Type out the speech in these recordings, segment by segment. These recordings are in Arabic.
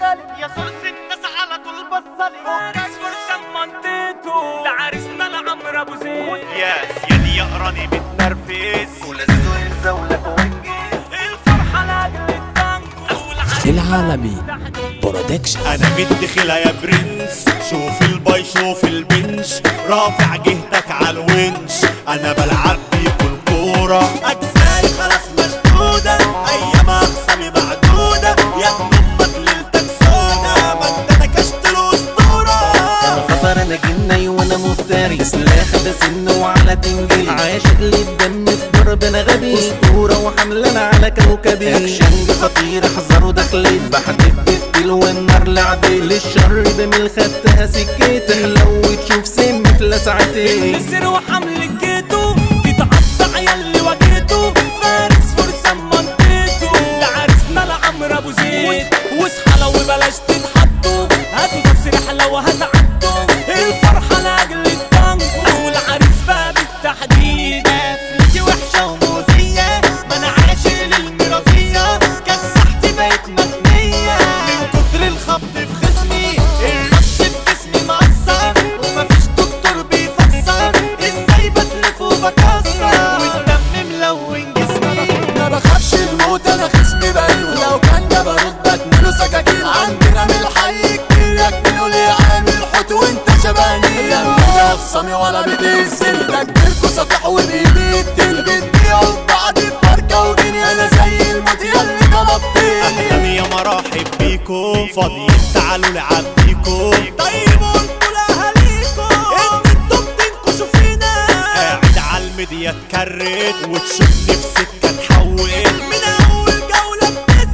غالي يا صرص الناس على طول بصلي فكك فرصة منطقته ده عرسنا لعمرو ابو زيد. ياس يا دي يقراني متنرفز ولازم ينزولك وانجز الفرحة لاجل التانجو العالمي برودكشن. انا بدي خلا يا برنس، شوف الباي شوف البنش، رافع جهتك على الونش، انا بلعب بيكم كورة، اجزائي خلاص مشدودة، ايام اخصامي معدودة، يا ابن امك ليلتك سودا، ما انت نكشت الاسطورة. خطر انا جني وانا مفتري، سلاح بسن وعلى تنجلي، عاشق للدم في ضرب انا غبي، اسطورة وحملنا على كوكبي، اكشن خطير احذروا دخلت، بحدف بفتيل والنار لعبي، للشر بميل خدتها سكتي، تحلو وتشوف سم في لسعتي، نسر وحمل الجيتو تتقطع ياللي واجهته، فارس فرصة منطقته ده عرسنا لعمرو ابو زيد. واصحى لو بلاش تتحطوا، هاتوا تسريح لو هتعدوا، الفرحة لاجل التانجو والعريس بقى بالتحديد. قفلتي وحشة ومؤذية، ما انا عاشق للمرازية، كسحت بقيت مجنية، من كتر الخبط في خصمي، الرش في جسمي مقصر، ومفيش دكتور بيفسر ازاي بتلف وبكسر، والدم ملون جسمي. ما بخافش الموت انا خصمي بقيله، لو كان ده برد اتنينه سكاكين، عندنا من الحي كتير يكملوا لي عامل حوت وانت شباني، يا يا خصامي ولا بتنزل، ده كبيركوا سطح وبايدي التل، بتبيعوا بعض بفركة وجيني انا زي الموت ياللي طلبتني. اهلا يا مرحب بيكم، فاضيين تعالوا نلعب بيكم، طيب قلتوا لاهاليكم ان انتوا بتنكشوا فينا، قاعد على الميديا اتكرت وتشوفني في سكه تحول، من اول جوله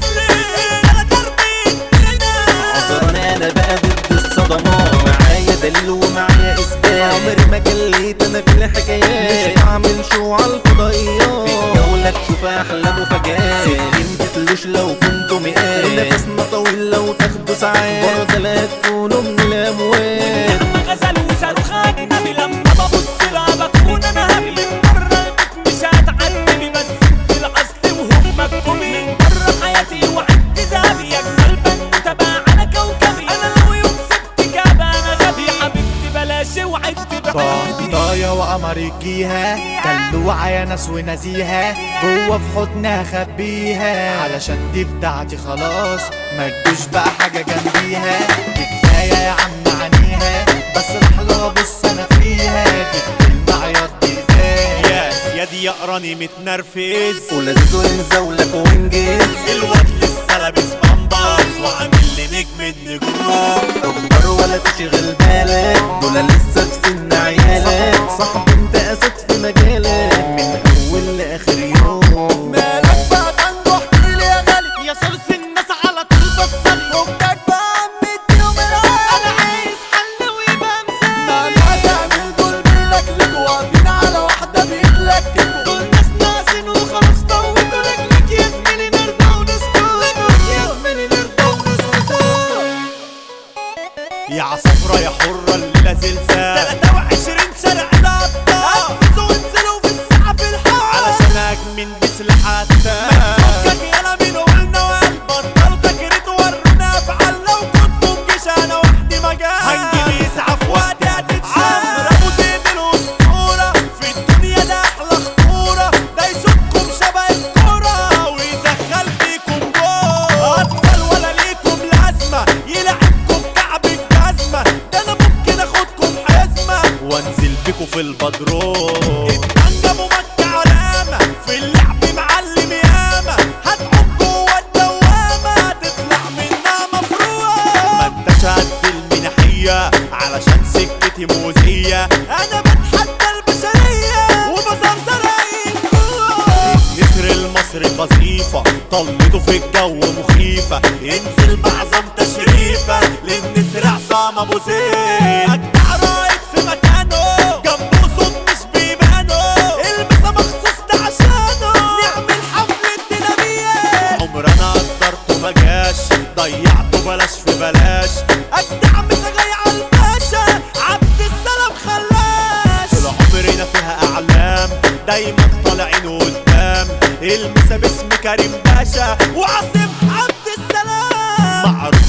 بتسلم انا تربيت هنا. اعذرني انا بقى ضد الصدمات، معايا دليل ومعايا اثبات، عمري ما جليت انا في الحكايات، مش هعمل شو على الفضائيات، في الجولة تشوف احلام وفجات، سكين تتلوش لو كنتوا مئات، ونفسنا طويل لو تاخدوا ساعات، برضه لا تكونوا من الاموات. لما غزل وصاروخ اجنبي، لما ببص لها بكون انا هبي، من بره البيت مش هتعدي، بس انت الاصل وهم الكومي، من بره حياتي وعدت ذهبي، يا اجمل بنوته بقى على كوكبي، انا لو يوم سبتك ابقى انا غبي، حبيبتي بلاش وعدت بحبيبي. بطايا وقمر الجيها، دلوعة يا ناس ونزيها، جوه في حضنها خبيها، علشان دي بتاعتي خلاص، ما تجوش بقى حاجة جنبيها، دي كفاية يا عم عنيها، بس راح لها بص انا فيها، دي كلمة عياط دي ازاي، يا دي يقراني متنرفز، ولازم ينزولك وانجز، الواد لسه لابس بامبرز، وعامل لي نجم النجوم، تكبر ولا تشغل بالك، دول لسه في سن عيالك، صاحب انت اسد في مجالك، من اول لاخر يوم. مالك بقى تنجح احكيلي يا غالي، يا صرص الناس على طول بصلي، فكك بقى عم اليوم انا عايز حل ويبقى مثال، ما هتعمل دول بيلكلكوا، واقفين على واحدة بيتلككوا، دول ناس ناقصين وخلاص طوتوا رجلك، يا زميلي نرضى ونسكت، يا زميلي نرضى ونسكت، يا عصفرة يا حرة الليلة زلزال، 23 شارع الأبطال، قفزوا وانزلوا في الساعة في الحال، علشان أجمن بسلاحاتنا، ما تفكك يالا مين قلنا وقال، بطلوا تجريد ورونا أفعال، لو كنتوا بجيش أنا وحدي مجال، هنجيب يسعى في وقت هتتشال، عمرو أبو زيد الأسطورة، في الدنيا ده أحلى خطورة، ده يشوفكم شبه الكورة، ويدخل فيكم جول، أطفال ولا ليكم لازمة، يلعبكم كعب الجزمة، ده أنا ممكن آخدكم حزمة، وأنزل بيكم في البدرون، اتنجموا مكة علامة، في اللعب معلم ياما، هتعوم جوه الدوامة، تطلع منها مفروض، ما انتش قد المنحية، علشان سكتي مؤذية، أنا بتحدى البشرية، وبزرزر أي نجوم، النسر المصري قذيفة، طلته في الجو مخيفة، انزل بعظم تشريفة، للنسر عصام أبو زيد، أجدع رايد في مكانه، جنبه صوت مش بيبانه، المسا مخصوص ده عشانه، نعمل حفلة دينامية، عمرنا قدرته مجاش، ضيعته بلاش في بلاش، أجدع مسا جاي عالباشا، عبد السلام خلاش، طول عمرنا فيها أعلام، دايما طالعين قدام، المسا باسم كريم باشا، وعاصم عبد السلام، معروف للشر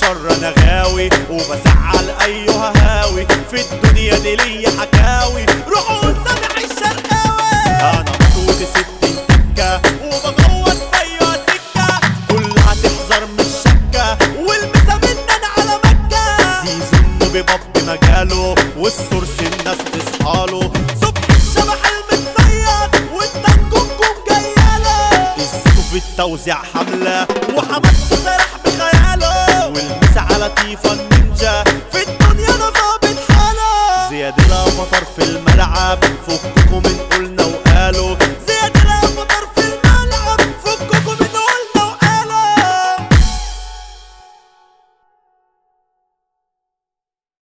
بره انا غاوي وبزعل ايها هاوي في الدنيا دي ليا حكاوي روحوا سامع الشرقاوي انا مطوط 60 تكه وبغوط في ايها سكه كلها تحذر من الشكه والمسا مننا على مكه زيزو بباب مجاله والسورس الناس تصحاله صبح الشبح المتصيد والتنكمكم جياله الزيتو في التوزيع حمله وحمدته سرح بخياله والمسا على تيفا النينجا في الدنيا انا ظابط حاله زياد الافطر في الملعب فككم من